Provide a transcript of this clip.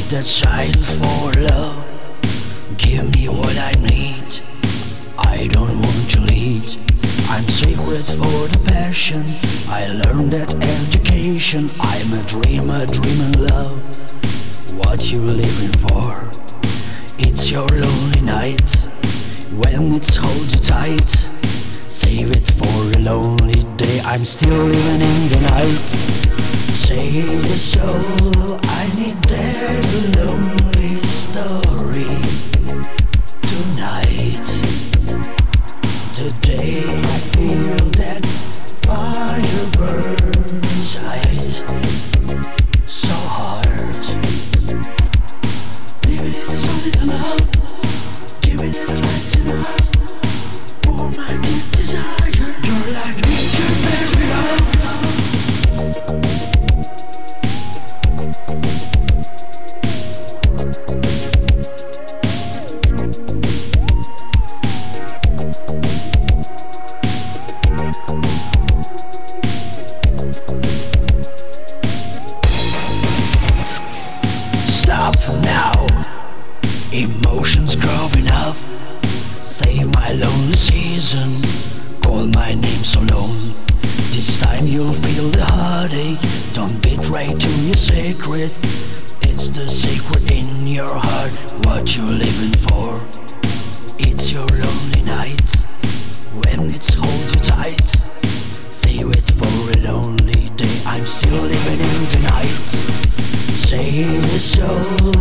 that shine for love. Give me what I need. I don't want to lead. I'm sacred for the passion. I learned that education. I'm a dreamer, dreaming love. What you living for? It's your lonely night. When it's hold you tight. Save it for a lonely day. I'm still living in the night. Save the soul. I need that lonely story tonight. Today I feel that fire burn inside so hard. Give it a solid love. Give it a lights enough for my deep desire. You're like nature, baby love. Stop now, emotions growing up. Save my lonely season. Call my name so long. This time you'll feel the heartache. Don't betray to your secret. It's the secret in your heart. What you're living for. It's your lonely night. When it's hold you tight. Save it for a lonely day. I'm still living in the night. Save the soul.